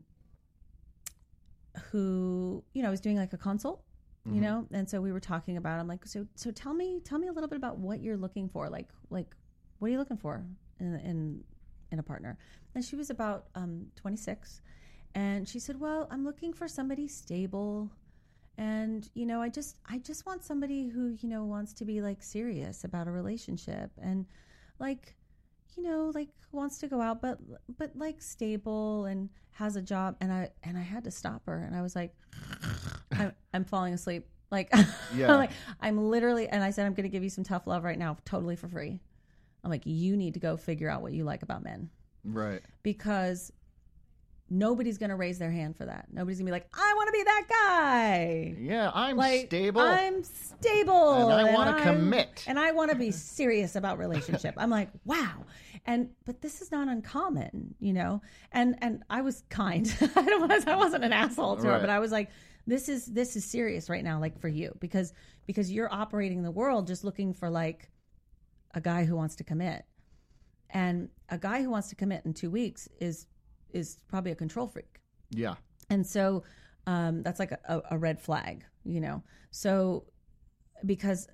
who, you know, I was doing like a consult. You know, and so we were talking about, I'm like, so, so tell me, tell me a little bit about what you're looking for. Like, like, what are you looking for in, in, in a partner? And she was about, um, twenty-six, and she said, well, I'm looking for somebody stable. And, you know, I just, I just want somebody who, you know, wants to be like serious about a relationship, and like, you know, like wants to go out, but, but like stable and has a job. And I, and I had to stop her, and I was like, I'm, I'm falling asleep. Like, Yeah. I'm like, I'm literally, and I said, I'm going to give you some tough love right now, totally for free. I'm like, you need to go figure out what you like about men. Right. Because nobody's going to raise their hand for that. Nobody's going to be like, I want to be that guy. Yeah, I'm Like, stable. I'm stable. And I wanna I'm- commit. And I want to be serious about relationship. I'm like, wow. And, but this is not uncommon, you know? And, and I was kind. I don't was, I wasn't an asshole to her, Right. but I was like, this is, this is serious right now, like for you, because, because you're operating in the world just looking for like a guy who wants to commit. And a guy who wants to commit in two weeks is, is probably a control freak. Yeah. And so um, that's like a, a red flag, you know? So because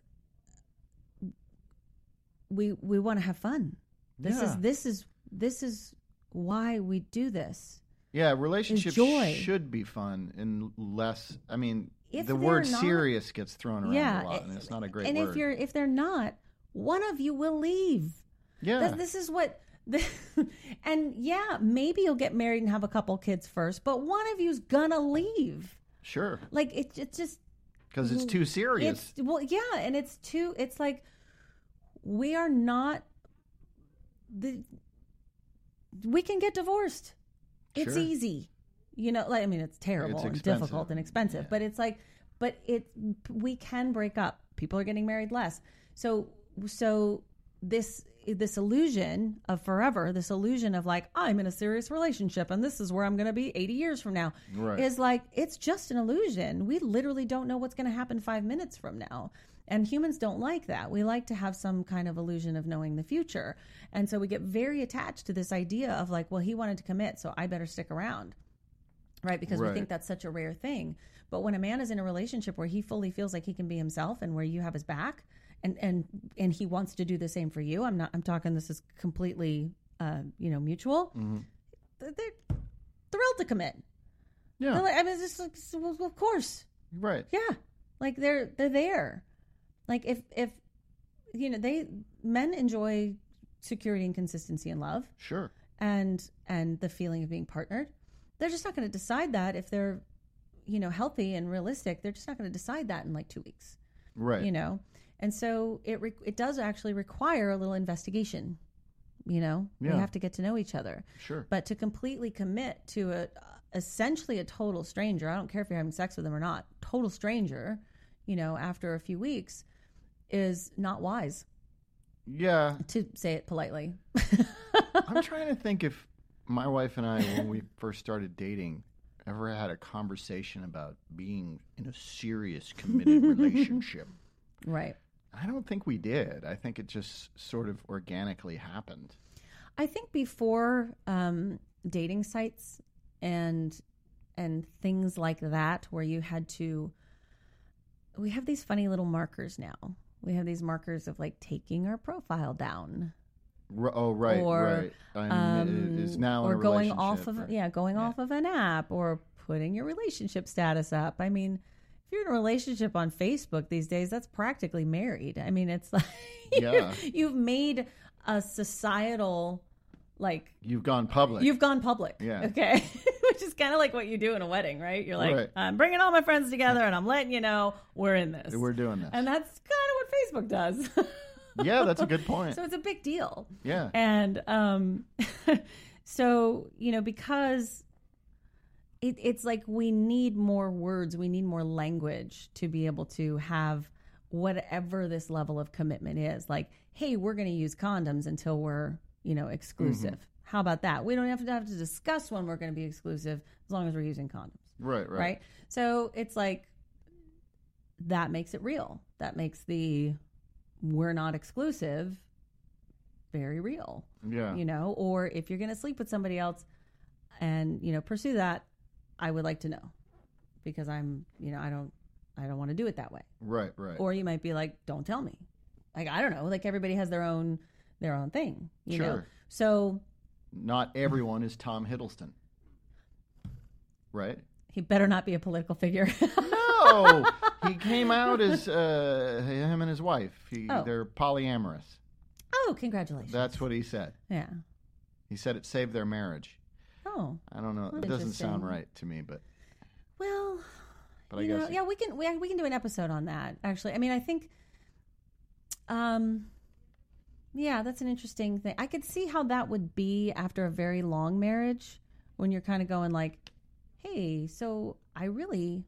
we, we want to have fun. This Yeah. is, this is, this is why we do this. Yeah, relationships joy. should be fun and less. I mean, If the they're word not- serious gets thrown around Yeah. a lot, and it's not a great and word. if you're, if they're not, one of you will leave. yeah, Th- This is what, the, and yeah, maybe you'll get married and have a couple kids first, but one of you's gonna leave. sure, Like it, it's just, because it's too serious. it's, well, yeah. And it's too, it's like, we are not the, we can get divorced. It's Sure. easy. You know, like, I mean, it's terrible It's and expensive. difficult and expensive, Yeah. but it's like, but it, we can break up. People are getting married less. So, so this, this illusion of forever, this illusion of like, I'm in a serious relationship and this is where I'm going to be eighty years from now, Right. is like, it's just an illusion. We literally don't know what's going to happen five minutes from now. And humans don't like that. We like to have some kind of illusion of knowing the future. And so we get very attached to this idea of like, well, he wanted to commit, so I better stick around. Right? Because Right. we think that's such a rare thing. But when a man is in a relationship where he fully feels like he can be himself and where you have his back and, and, and he wants to do the same for you, I'm not, I'm talking, this is completely, uh, you know, mutual. Mm-hmm. They're thrilled to commit. Yeah, They're like, I mean, it's just like, well, of course. right. Yeah. Like they're, they're there. Like if, if, you know, they, men enjoy security and consistency and love Sure. and, and the feeling of being partnered. They're just not going to decide that if they're, you know, healthy and realistic. They're just not going to decide that in like two weeks, Right. you know? And so it, re- it does actually require a little investigation, you know, Yeah. we have to get to know each other, Sure. but to completely commit to a, essentially a total stranger, I don't care if you're having sex with them or not, total stranger, you know, after a few weeks is not wise, Yeah. to say it politely. I'm trying to think if my wife and I, when we first started dating, ever had a conversation about being in a serious, committed relationship. Right. I don't think we did. I think it just sort of organically happened. I think before um, dating sites and and things like that, where you had to, we have these funny little markers now. We have these markers of like taking our profile down, R- oh, right, Or, right. I'm, um, it is now or in a going off relationship, of right. yeah, going Yeah. off of an app, or putting your relationship status up. I mean, if you're in a relationship on Facebook these days, that's practically married. I mean, it's like Yeah. you've made a societal like. You've gone public. You've gone public. Yeah. Okay. Which Which is kind of like what you do in a wedding, right? You're like, Right. I'm bringing all my friends together and I'm letting you know we're in this. We're doing this. And that's kind of what Facebook does. Yeah, that's a good point. So it's a big deal. Yeah. And um, so, you know, because it, it's like we need more words, we need more language to be able to have whatever this level of commitment is. Like, hey, we're going to use condoms until we're, you know, exclusive. Mm-hmm. How about that? We don't have to have to discuss when we're going to be exclusive as long as we're using condoms. Right, right. Right? So it's like that makes it real. That makes the we're not exclusive very real. Yeah. You know, or if you're going to sleep with somebody else and, you know, pursue that, I would like to know because I'm, you know, I don't, I don't want to do it that way. Right, right. Or you might be like, don't tell me. Like, I don't know. Like everybody has their own, their own thing, you sure. know? So not everyone is Tom Hiddleston. Right? He better not be a political figure. No, he came out as uh, him and his wife. He, Oh. They're polyamorous. Oh, congratulations. That's what he said. Yeah. He said it saved their marriage. Oh, I don't know. Well, It doesn't sound interesting. right to me, but well, but I you guess know, yeah, we can we, we can do an episode on that. Actually, I mean, I think, um, yeah, that's an interesting thing. I could see how that would be after a very long marriage, when you're kind of going like, hey, so I really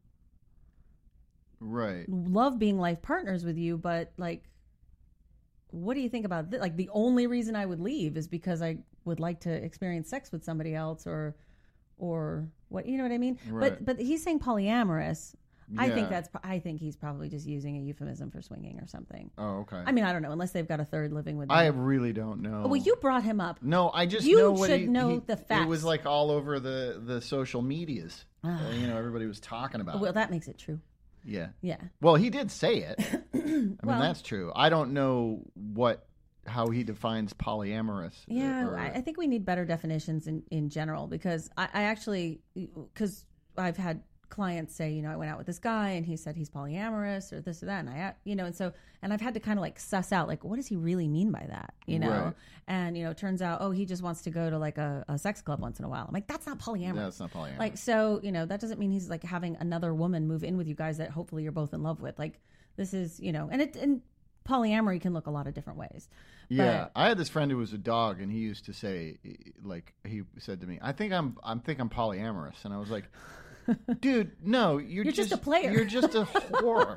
right. love being life partners with you, but like, what do you think about this? Like, the only reason I would leave is because I would like to experience sex with somebody else, or, or what, you know what I mean? Right. But, but he's saying polyamorous. I think Yeah. that's, I think he's probably just using a euphemism for swinging or something. Oh, okay. I mean, I don't know, unless they've got a third living with them. I really don't know. Well, you brought him up. No, I just You know what should he, know he- the facts. It was like all over the the social medias. Ah. Uh, you know, everybody was talking about Well, it. that makes it true. Yeah. Yeah. Well, he did say it. I mean, Well- that's true. I don't know what how he defines polyamorous. Yeah, or- I, I think we need better definitions in, in general, because I, I actually, because I've had clients say, you know, I went out with this guy and he said he's polyamorous or this or that. And I, you know, and so, and I've had to kind of like suss out, like, what does he really mean by that? You know? Right. And, you know, it turns out, oh, he just wants to go to like a, a sex club once in a while. I'm like, that's not polyamorous. Yeah, it's not polyamorous. Like, so, you know, that doesn't mean he's like having another woman move in with you guys that hopefully you're both in love with. Like, this is, you know, and it, and polyamory can look a lot of different ways. Yeah, But- I had this friend who was a dog, and he used to say, like, he said to me, "I think I'm, I think I'm polyamorous," and I was like, "Dude, no, you're, You're just a player. You're just a whore.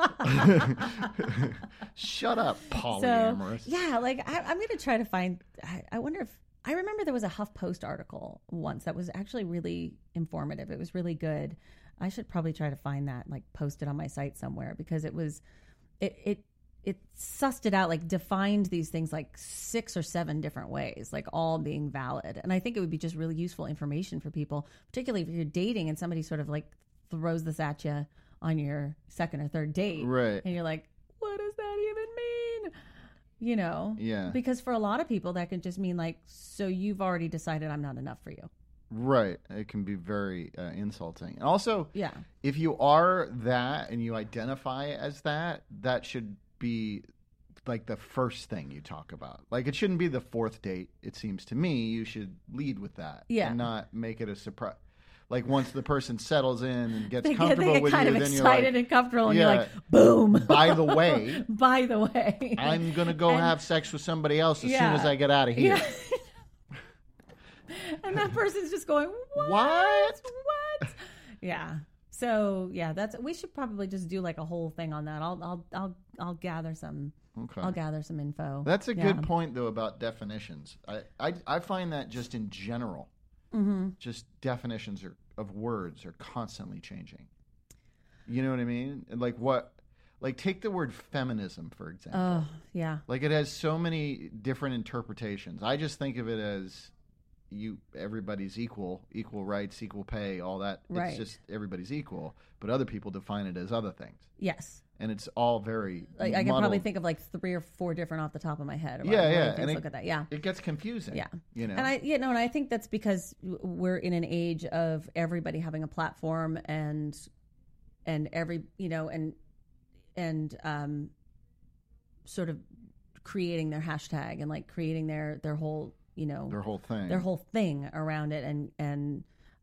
Shut up, polyamorous." So, yeah, like I, I'm going to try to find. I, I wonder if I remember there was a HuffPost article once that was actually really informative. It was really good. I should probably try to find that, like post it on my site somewhere, because it was, it it it sussed it out, like defined these things like six or seven different ways, like all being valid. And I think it would be just really useful information for people, particularly if you're dating and somebody sort of like throws this at you on your second or third date, Right. and you're like, what does that even mean? You know? Yeah. Because for a lot of people, that could just mean like, so you've already decided I'm not enough for you. Right. It can be very uh, insulting. And also, Yeah. if you are that and you identify as that, that should be like the first thing you talk about. Like, it shouldn't be the fourth date. It seems to me you should lead with that. Yeah. And not make it a surprise. Like, once the person settles in and gets They get, comfortable they get with kind you, of then you're excited like, and comfortable, and yeah. you're like, boom. by the way, By the way. I'm going to go And- have sex with somebody else as Yeah. soon as I get out of here. Yeah. And that person's just going, what? What? What? Yeah. So yeah, that's, we should probably just do like a whole thing on that. I'll, I'll, I'll, I'll gather some, Okay. I'll gather some info. That's a Yeah. good point, though, about definitions. I, I, I find that just in general, Mm-hmm. just definitions are, of words are constantly changing. You know what I mean? And like what, like take the word feminism, for example. Oh, yeah. Like, it has so many different interpretations. I just think of it as you, everybody's equal, equal rights, equal pay, all that. Right. It's just everybody's equal, but other people define it as other things. Yes. And it's all very Like, I can muddled. probably think of like three or four different off the top of my head. About Yeah, what yeah, things and it- look at that. Yeah. It gets confusing. Yeah. You know. And I, you know, and I think that's because we're in an age of everybody having a platform, and, and every, you know, and, and, um, sort of creating their hashtag and like creating their, their whole, you know, their whole thing. their whole thing around it. And, and,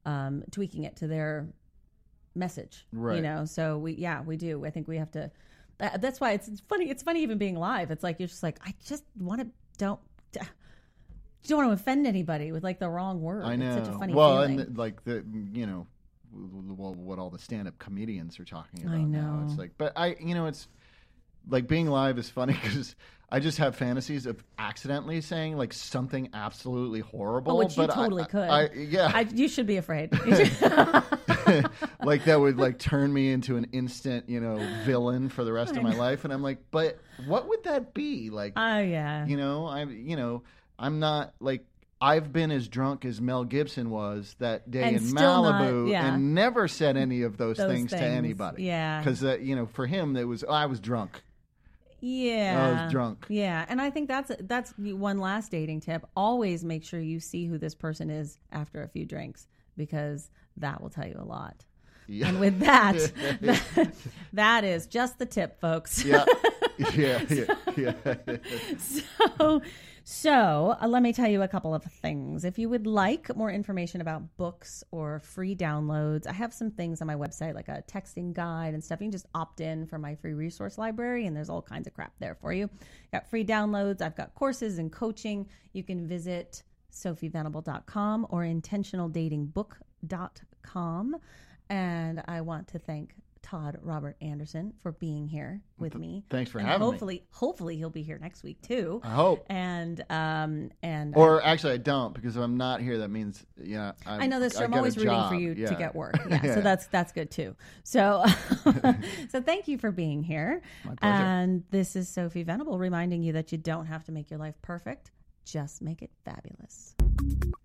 um, tweaking it to their message, right. you know? So we, yeah, we do. I think we have to, that, that's why it's, it's funny. It's funny even being live. It's like, you're just like, I just want to, don't, you don't want to offend anybody with like the wrong word. I know. It's such a funny well, feeling. and the, like the, you know, well, what all the stand-up comedians are talking about I know. now. It's like, but I, you know, it's like being live is funny because I just have fantasies of accidentally saying like something absolutely horrible. Oh, which you but totally I, could. I, yeah. I, you should be afraid. Like that would like turn me into an instant, you know, villain for the rest of my life. And I'm like, but what would that be? Like, Oh, yeah. you know, I, you know, I'm not like, I've been as drunk as Mel Gibson was that day And in still not- Malibu yeah. and never said any of those, Those things, to things, anybody. yeah. Because, uh, you know, for him, it was, oh, I was drunk. Yeah. I was drunk. Yeah. And I think that's that's one last dating tip. Always make sure you see who this person is after a few drinks, because that will tell you a lot. Yeah. And with that, that, that is just the tip, folks. Yeah. Yeah. Yeah. Yeah. So, so uh, let me tell you a couple of things. If you would like more information about books or free downloads, I have some things on my website, like a texting guide and stuff. You can just opt in for my free resource library, and there's all kinds of crap there for you. Got free downloads. I've got courses and coaching. You can visit sophie venable dot com or intentional dating book dot com. And I want to thank Todd Robert Anderson for being here with me. Thanks for and having hopefully, me. Hopefully he'll be here next week too. I hope. And um and Or I, actually, I don't, because if I'm not here, that means, yeah. I'm, I know this. I I'm get a always rooting job. for you Yeah. to get work. Yeah, Yeah. so that's that's good too. So so thank you for being here. My pleasure. And this is Sophie Venable reminding you that you don't have to make your life perfect. Just make it fabulous.